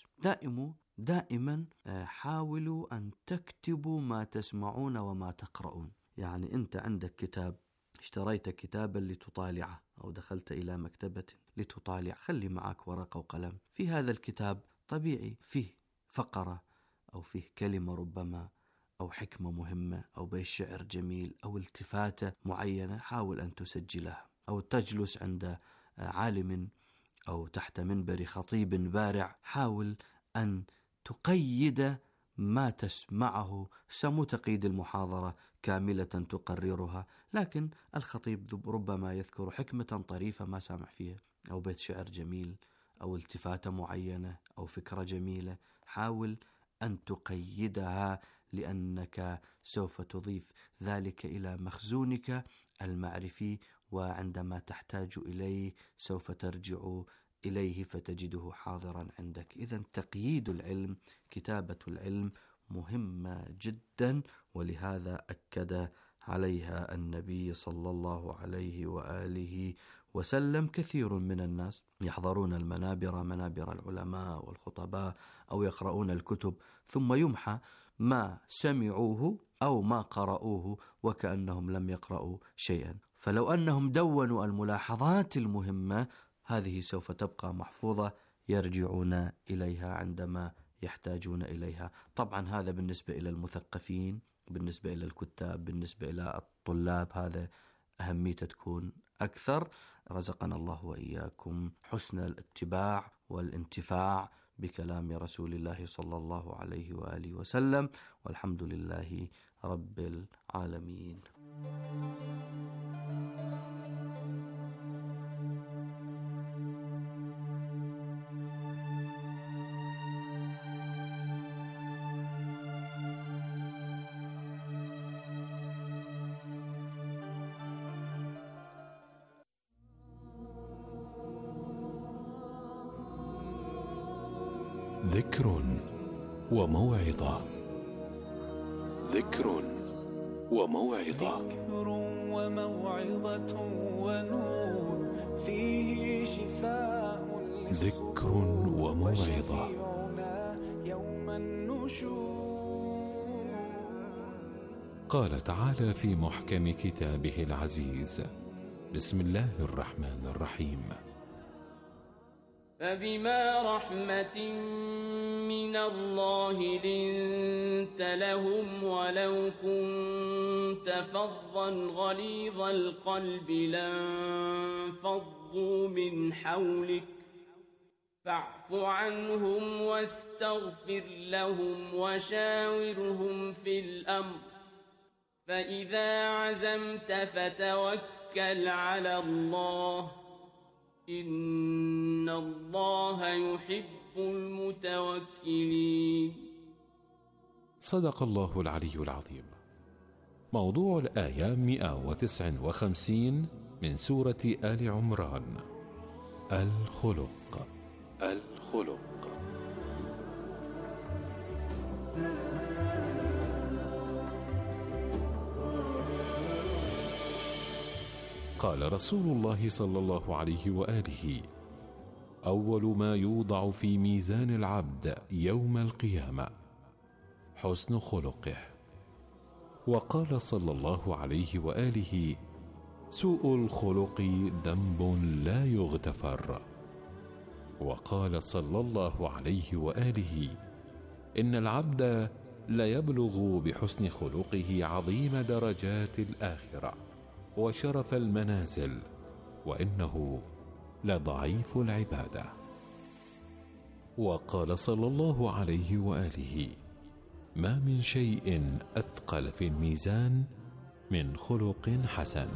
دائما حاولوا أن تكتبوا ما تسمعون وما تقرؤون. يعني أنت عندك كتاب، اشتريت كتابا لتطالعه أو دخلت إلى مكتبة لتطالع، خلي معك ورقة وقلم. في هذا الكتاب طبيعي فيه فقرة أو فيه كلمة ربما أو حكمة مهمة أو بيت شعر جميل أو التفاتة معينة، حاول أن تسجلها. أو تجلس عند عالم أو تحت منبر خطيب بارع، حاول أن تقيد ما تسمعه. سمو تقييد المحاضرة كاملة تقررها، لكن الخطيب ربما يذكر حكمة طريفة ما سامع فيها، أو بيت شعر جميل أو التفاتة معينة أو فكرة جميلة، حاول أن تقيدها، لأنك سوف تضيف ذلك إلى مخزونك المعرفي، وعندما تحتاج إليه سوف ترجع إليه فتجده حاضرا عندك. إذن تقييد العلم، كتابة العلم مهمة جدا، ولهذا أكد عليها النبي صلى الله عليه وآله وسلم. كثير من الناس يحضرون منابر العلماء والخطباء أو يقرؤون الكتب، ثم يمحى ما سمعوه أو ما قرأوه وكأنهم لم يقرأوا شيئا. فلو أنهم دونوا الملاحظات المهمة، هذه سوف تبقى محفوظة، يرجعون إليها عندما يحتاجون إليها. طبعا هذا بالنسبة إلى المثقفين، بالنسبة إلى الكتاب، بالنسبة إلى الطلاب، هذا أهميته تكون أكثر. رزقنا الله وإياكم حسن الاتباع والانتفاع بكلام رسول الله صلى الله عليه وآله وسلم، والحمد لله رب العالمين. ذكر وموعظة. ذكر وموعظة ونور فيه شفاء ذكر وموعظة يوم النشور. قال تعالى في محكم كتابه العزيز: بسم الله الرحمن الرحيم: فبما رحمة من الله لنت لهم ولو كنت فظا غليظ القلب لانفضوا من حولك فاعف عنهم واستغفر لهم وشاورهم في الأمر فإذا عزمت فتوكل على الله إن الله يحب المتوكلين. صدق الله العلي العظيم. موضوع الآية 159 من سورة آل عمران. الخلق. قال رسول الله صلى الله عليه وآله: أول ما يوضع في ميزان العبد يوم القيامة حسن خلقه. وقال صلى الله عليه وآله: سوء الخلق ذنب لا يغتفر. وقال صلى الله عليه وآله: إن العبد ليبلغ بحسن خلقه عظيم درجات الآخرة وشرف المنازل، وإنه لضعيف العبادة. وقال صلى الله عليه وآله: ما من شيء أثقل في الميزان من خلق حسن.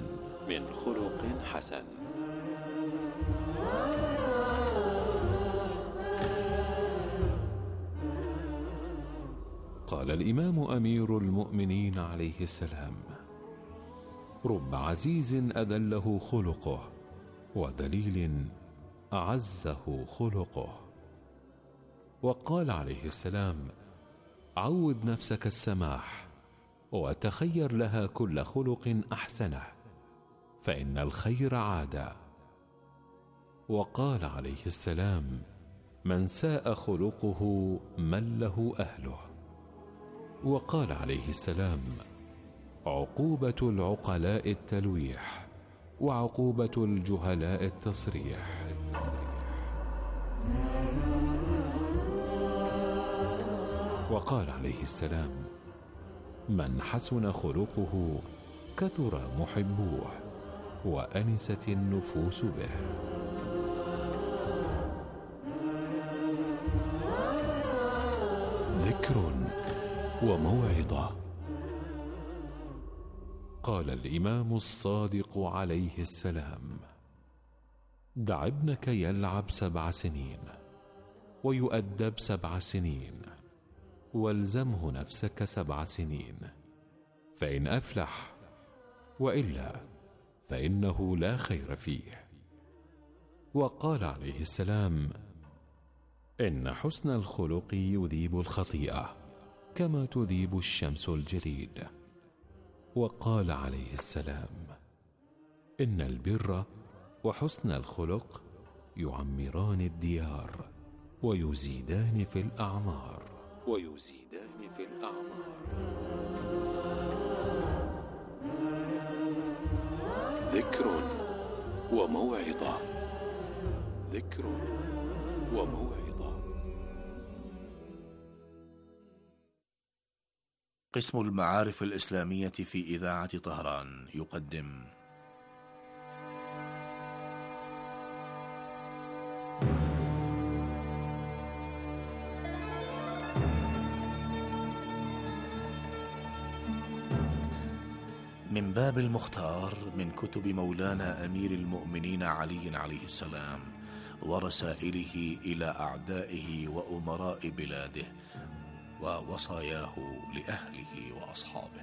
قال الإمام أمير المؤمنين عليه السلام: رب عزيز أذله خلقه، وذليل أعزه خلقه. وقال عليه السلام: عود نفسك السماح، وتخير لها كل خلق أحسنه، فإن الخير عادة. وقال عليه السلام: من ساء خلقه مله أهله. وقال عليه السلام: عقوبة العقلاء التلويح، وعقوبة الجهلاء التصريح. وقال عليه السلام: من حسن خلقه كثر محبوه، وأنست النفوس به. ذكر وموعظة. قال الإمام الصادق عليه السلام: دع ابنك يلعب 7 سنين ويؤدب 7 سنين، والزمه نفسك 7 سنين، فإن أفلح، وإلا فإنه لا خير فيه. وقال عليه السلام: إن حسن الخلق يذيب الخطيئة كما تذيب الشمس الجليد. وقال عليه السلام: إن البر وحسن الخلق يعمران الديار ويزيدان في الأعمار. ذكر وموعظة. قسم المعارف الإسلامية في إذاعة طهران يقدم من باب المختار من كتب مولانا أمير المؤمنين علي عليه السلام ورسائله إلى أعدائه وأمراء بلاده ووصاياه لأهله وأصحابه.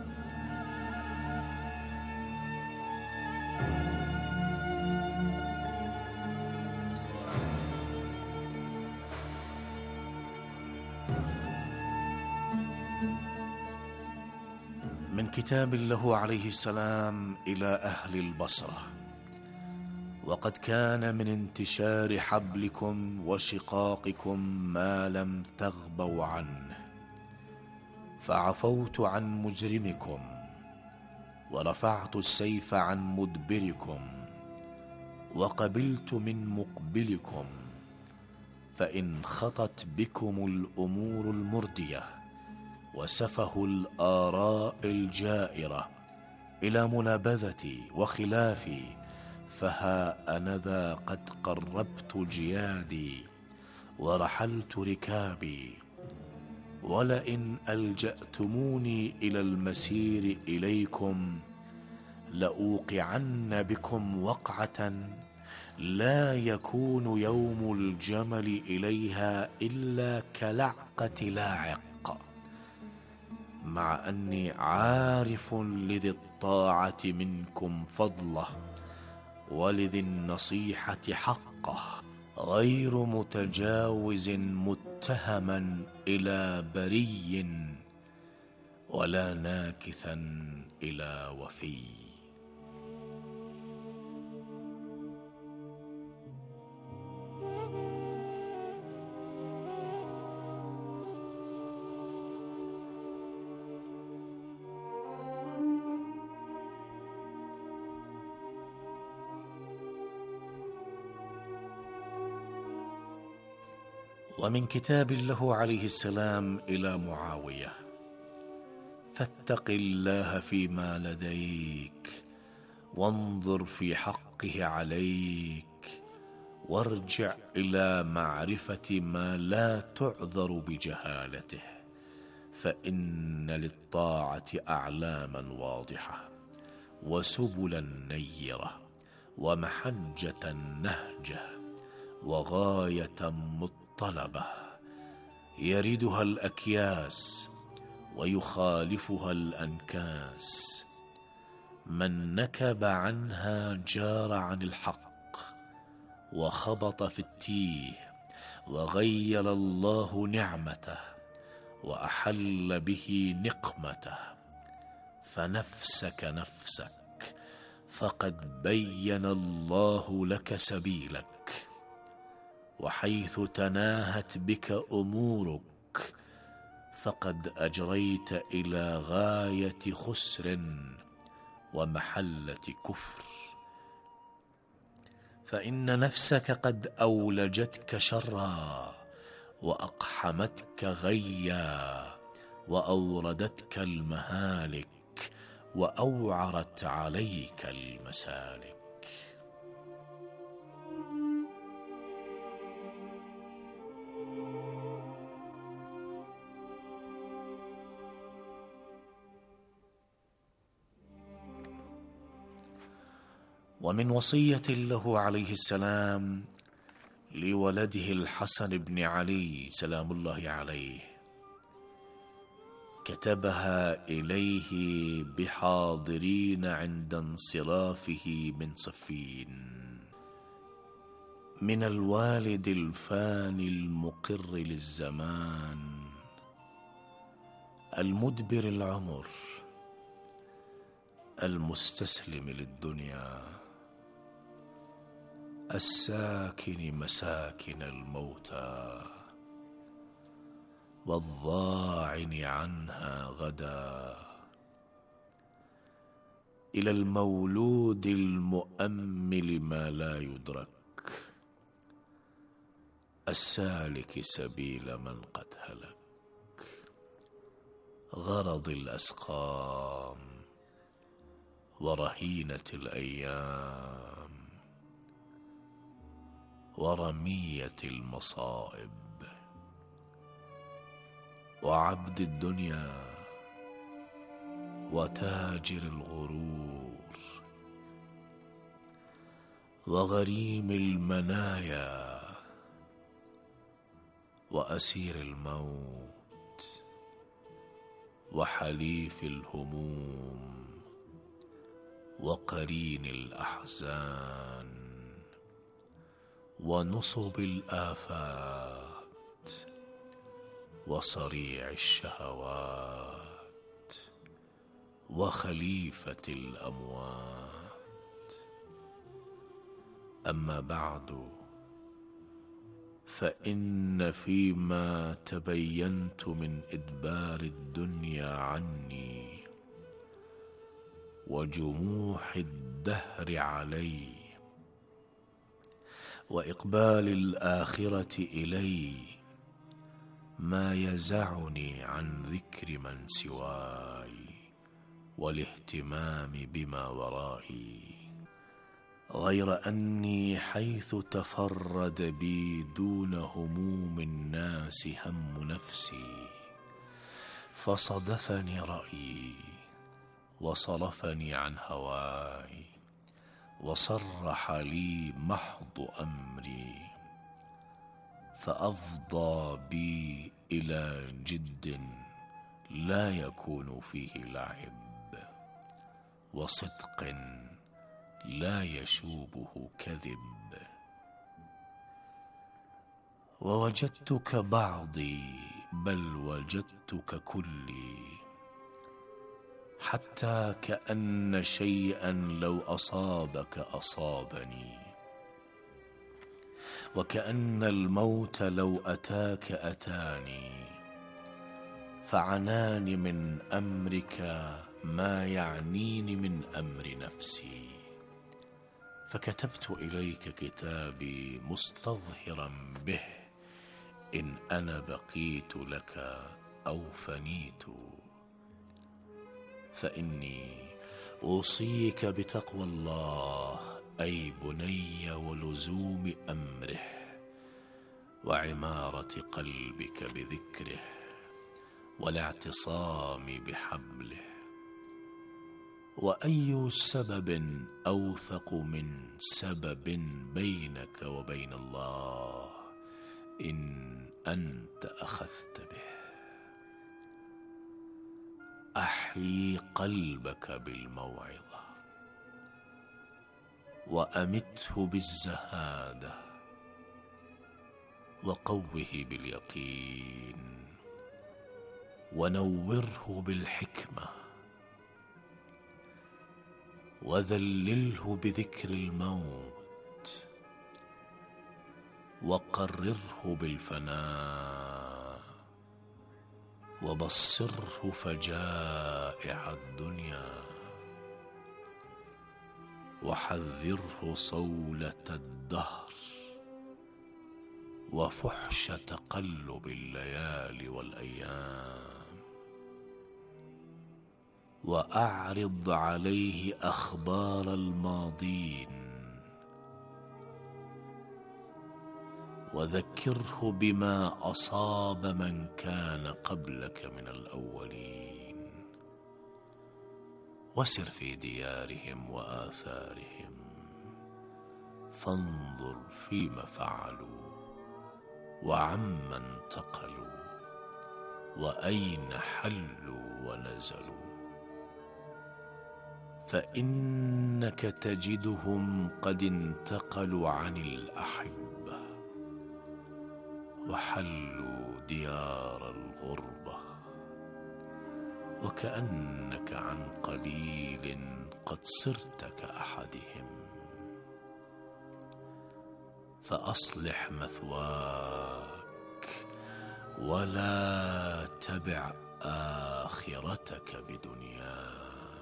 من كتاب له عليه السلام إلى أهل البصرة: وقد كان من انتشار حبلكم وشقاقكم ما لم تغبوا عنه، فعفوت عن مجرمكم ورفعت السيف عن مدبركم وقبلت من مقبلكم، فإن خطت بكم الأمور المردية وسفه الآراء الجائرة إلى منابذتي وخلافي، فها أنذا قد قربت جيادي ورحلت ركابي، ولئن ألجأتموني إلى المسير إليكم لأوقعن بكم وقعة لا يكون يوم الجمل إليها إلا كلعقة لاعق، مع أني عارف لذي الطاعة منكم فضله ولذي النصيحة حقه، غير متجاوز متهما إلى بري ولا ناكثا إلى وفي. ومن كتاب له عليه السلام إلى معاوية: فاتق الله فيما لديك وانظر في حقه عليك، وارجع إلى معرفة ما لا تعذر بجهالته، فإن للطاعة أعلاما واضحة وسبلا نيرة ومحجة نهجة وغاية مطلبة يردها الأكياس ويخالفها الأنكاس. من نكب عنها جار عن الحق وخبط في التيه، وغير الله نعمته وأحل به نقمته. فنفسك نفسك، فقد بين الله لك سبيلك، وحيث تناهت بك أمورك فقد أجريت إلى غاية خسر ومحلة كفر. فإن نفسك قد أولجتك شرا وأقحمتك غيا وأوردتك المهالك وأوعرت عليك المسالك. ومن وصية له عليه السلام لولده الحسن بن علي سلام الله عليه، كتبها إليه بحاضرين عند انصرافه من صفين: من الوالد الفاني المقر للزمان، المدبر العمر، المستسلم للدنيا، الساكن مساكن الموتى، والضاعن عنها غدا، إلى المولود المؤمل ما لا يدرك، السالك سبيل من قد هلك، غرض الأسقام ورهينة الأيام ورمية المصائب، وعبد الدنيا وتاجر الغرور، وغريم المنايا وأسير الموت، وحليف الهموم، وقرين الأحزان، ونصب الآفات، وصريع الشهوات، وخليفة الأموات. أما بعد، فإن فيما تبينت من إدبار الدنيا عني وجموح الدهر علي وإقبال الآخرة إلي ما يزعني عن ذكر من سواي والاهتمام بما ورائي، غير أني حيث تفرد بي دون هموم الناس هم نفسي، فصدفني رأيي وصرفني عن هواي، وصرح لي محض أمري، فأفضى بي إلى جد لا يكون فيه لعب، وصدق لا يشوبه كذب. ووجدتك بعضي بل وجدتك كلي، حتى كأن شيئا لو أصابك أصابني، وكأن الموت لو أتاك أتاني، فعناني من أمرك ما يعنيني من أمر نفسي، فكتبت إليك كتابي مستظهرا به إن أنا بقيت لك أو فنيت. فإني أوصيك بتقوى الله أي بني، ولزوم أمره، وعمارة قلبك بذكره، والاعتصام بحبله. وأي سبب أوثق من سبب بينك وبين الله إن أنت أخذت به. أحيي قلبك بالموعظة، وأمته بالزهادة، وقوه باليقين، ونوره بالحكمة، وذلله بذكر الموت، وقرره بالفناء، وبصره فجائع الدنيا، وحذره صولة الدهر، وفحش تقلب الليالي والأيام، وأعرض عليه أخبار الماضين، وذكره بما أصاب من كان قبلك من الأولين، وسر في ديارهم وآثارهم، فانظر فيما فعلوا، وعمن انتقلوا، وأين حلوا ونزلوا، فإنك تجدهم قد انتقلوا عن الأحبة، وحلوا ديار الغربة، وكأنك عن قليل قد صرت كأحدهم. فأصلح مثواك، ولا تبع آخرتك بدنياك.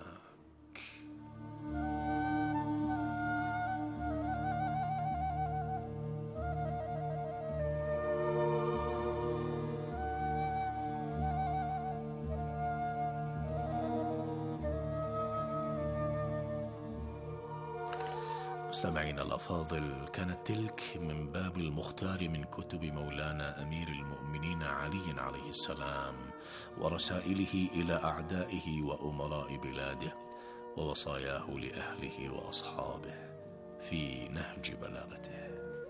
مستمعينا الأفاضل، كانت تلك من باب المختار من كتب مولانا أمير المؤمنين علي عليه السلام، ورسائله إلى أعدائه وأمراء بلاده، ووصاياه لأهله وأصحابه في نهج بلاغته.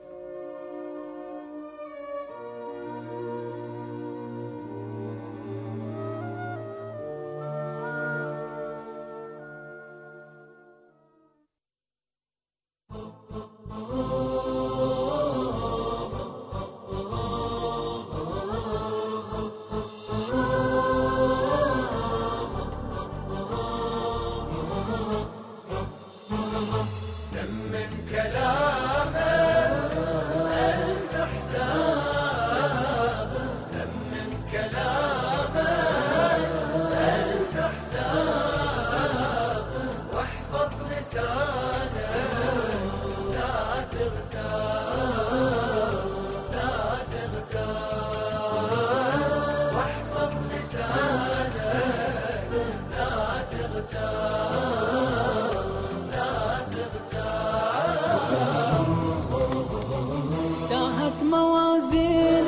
تاهت موازين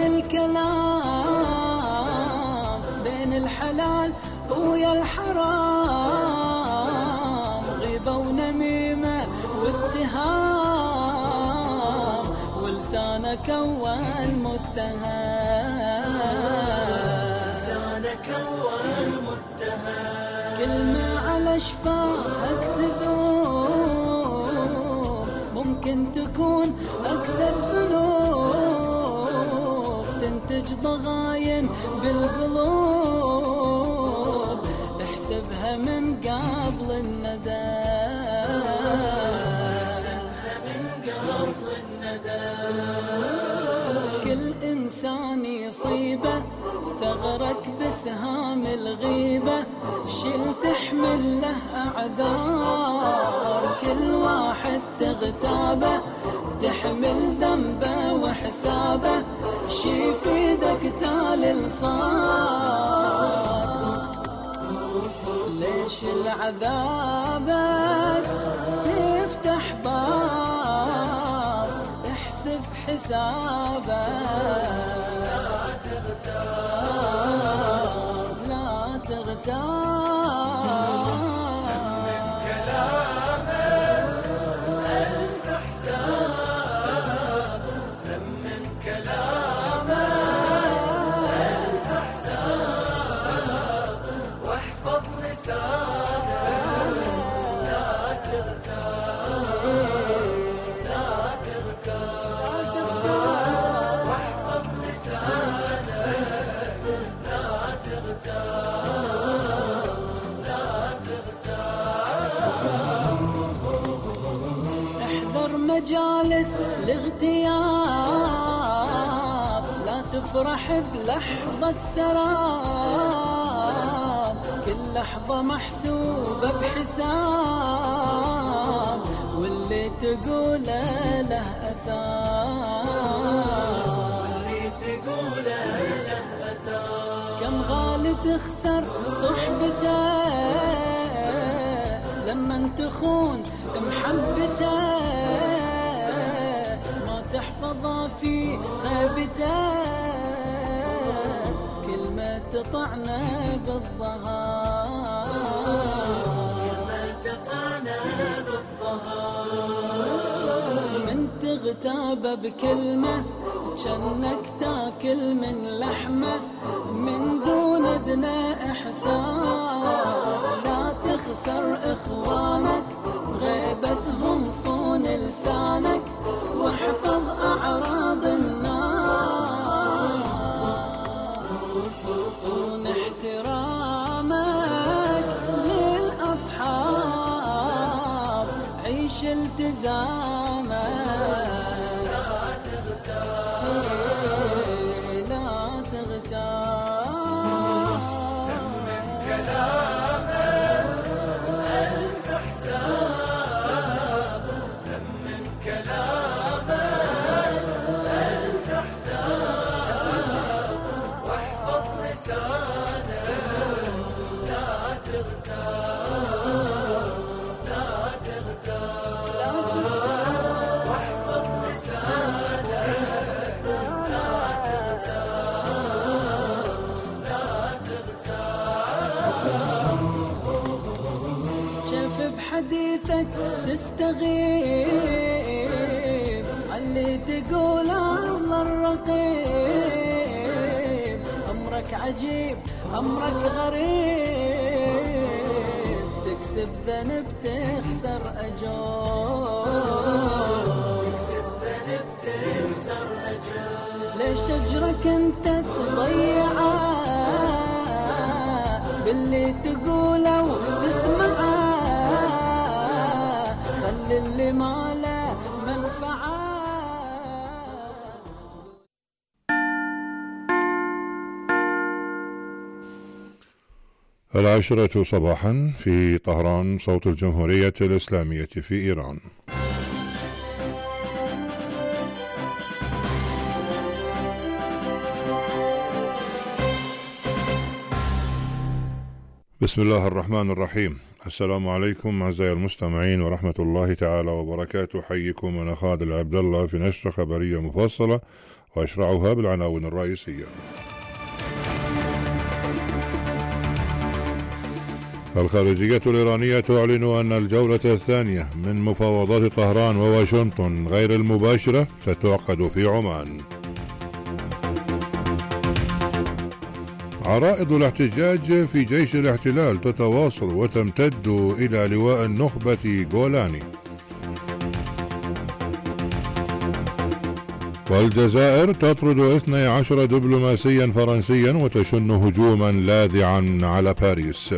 الكلام بين الحلال ويا الحرام، غيبة ونميمة لسانك أول متهم، لسانك أول متهم، كلمة على شفاهك تذوب، ممكن تكون أكثر ذنوب، تنتج ضغاين بالقلوب، احسبها من قبل الندى، احسبها من قبل الندى. كل إنسان يصيبه ثغرك بسهام الغيبة، شل تحمل له أعذار، كل واحد تغتابه تحمل ذنبه وحسابه، شي في ايدك تالي صار، ليش العذابك تفتح باب، احسب حسابك، لا تغتاب، من كلامك ألف حساب، ثمن كلامك ألف حساب، واحفظ لسانك لا تغتاب، لا تغتاب، واحفظ لسانك لا تغتاب، لا تغتاب. احذر مجالس الاغتياب، لا تفرح بلحظة سراب، كل لحظة محسوبة بحساب، واللي تقوله له أثار، واللي تقوله له أثار. كم غالي تخسر صحبته لما تخون محبته، ما تحفظه في غيبته، كلمة تطعنا بالظهر، كلمة تطعنا بالظهر، من تغتاب بكلمة جنك تاكل من لحمة، من دون أدنى إحساس، لا تخسر إخوانك غيبتهم صون لسانك، واحفظ أعراض الناس، صون احترامك للأصحاب، عيش التزامك، لا تغتاب، لا تغتاب، من كلامك ألف حساب، ثمن كلامك ألف حساب، واحفظ لسانك لا تغتاب، لا تغتاب، واحفظ لسانك لا تغتاب، لا تغتاب. كيف بحديثك تستغيب، علي تقول الله الرقيب، أمرك عجيب أمرك غريب، تكسب ذنب تخسر أجور، تكسب ذنب تخسر أجور. ليش أجرك أنت تضيعه باللي تقوله وتسمعه، خلي اللي ما له منفعه. 10 صباحا في طهران، صوت الجمهورية الإسلامية في إيران. بسم الله الرحمن الرحيم. السلام عليكم أعزائي المستمعين ورحمة الله تعالى وبركاته. حيكم أنا خالد عبد الله في نشرة خبرية مفصلة وأشرعها بالعناوين الرئيسية. الخارجية الإيرانية تعلن أن الجولة الثانية من مفاوضات طهران وواشنطن غير المباشرة ستعقد في عمان. عرائض الاحتجاج في جيش الاحتلال تتواصل وتمتد إلى لواء النخبة جولاني. والجزائر تطرد 12 دبلوماسيا فرنسيا وتشن هجوما لاذعا على باريس.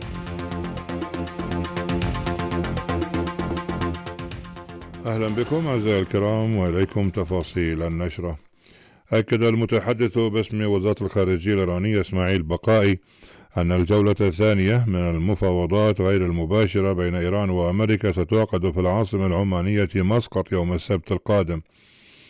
أهلا بكم أعزائي الكرام وإليكم تفاصيل النشرة. أكد المتحدث باسم وزارة الخارجية الإيرانية إسماعيل بقائي أن الجولة الثانية من المفاوضات غير المباشرة بين إيران وأمريكا ستعقد في العاصمة العمانية مسقط يوم السبت القادم.